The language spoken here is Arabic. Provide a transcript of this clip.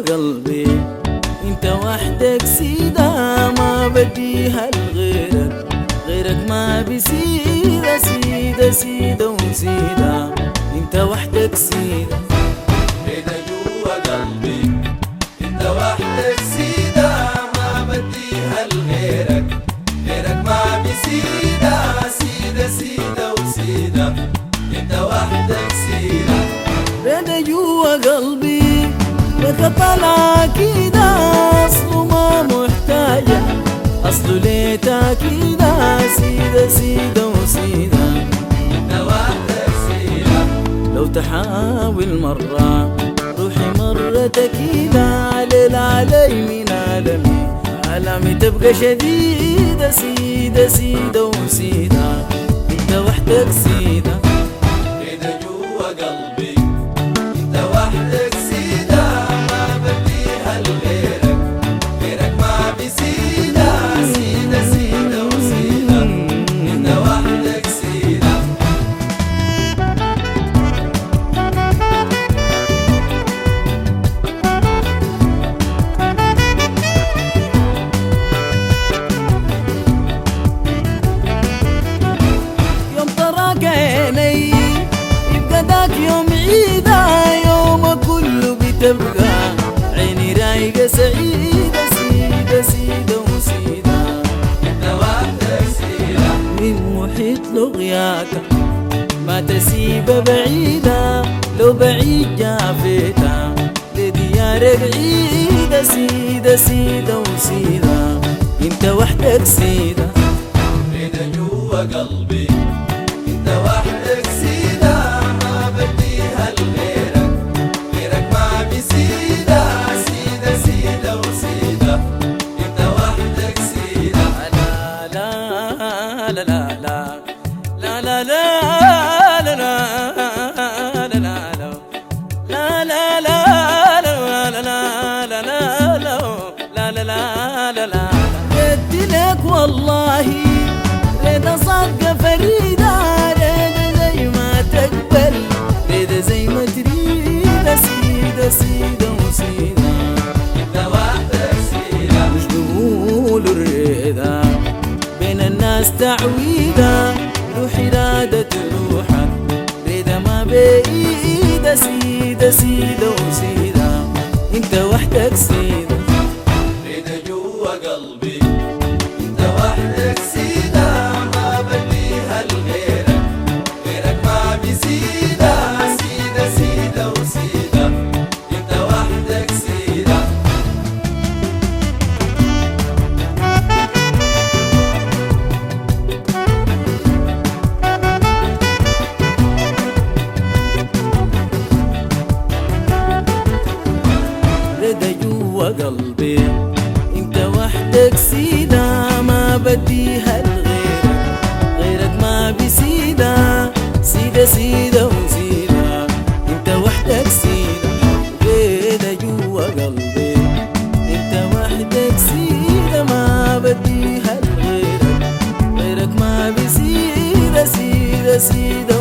قلبي انت وحدك سيدة، ما بديها لغيرك، غيرك ما بسيدة سيدة سيدة وسيدة، انت وحدك سيدة. هنا جوا قلبي انت وحدك سيدة، ما بديها لغيرك، غيرك ما بسيدة سيدة سيدة وسيدة، انت وحدك سيدة. هنا جوا قلبي لك طلع كده، اصله ما محتاجة، اصله ليه تاكيدة سيدة سيدة وسيدة، انت وحدك سيدة. لو تحاول مرة روحي مرة تكيدة، على العلي من عالمي عالمي تبقى شديدة سيدة سيدة وسيدة، انت وحدك سيدة. هنا جوا قلبي انت وحدك سيدة، ما بديها لغيرك، غيرك ما بسيدة سيدة سيدة وسيدة، انت وحدك سيدة. يوم تراك عيني يبقى داك يوم عيدة، يوم كله بتبقى عيني رايقة سعيدة سيدة سيدة وسيدة، انت وحدك سيدة. من محيط لغياك ما تسيبها بعيدة، لو بعيد جافيتها لديارك عيدة سيدة سيدة وسيدة، انت وحدك سيدة. هنا جوا قلبي انت وحدك سيدة، ما بديها لغيرك، غيرك ما بسيدة سيدة سيدة وسيدة، انت وحدك سيدة. لا لا لا لا لا لا لا لا لا لا لا، ردت لك والله ريدة صدقة فريدة، ريدة زي ما تقبل، ريدة زي ما تريد سيدة سيدة وسيدة، انت وحدك سيدة. مش بقولوا الريدة بين الناس تعويدة، روح إرادة روحك ريدة ما بعيدة سيدة سيدة وسيدة، انت وحدك سيدة. هنا جوا قلبي انت وحدك سيدة، ما بديها لغيرك، غيرك ما بسيدة سيدة سيدة وسيدة، انت وحدك سيدة. رضا جوا قلبي انت وحدك سيدة، ما بديها لغيرك، غيرك ما بسيدة سيدة سيدة وسيدة، انت وحدك سيدة. رضا جوا قلبي انت وحدك سيدة، ما بديها لغيرك، غيرك ما بسيدة سيدة سيدة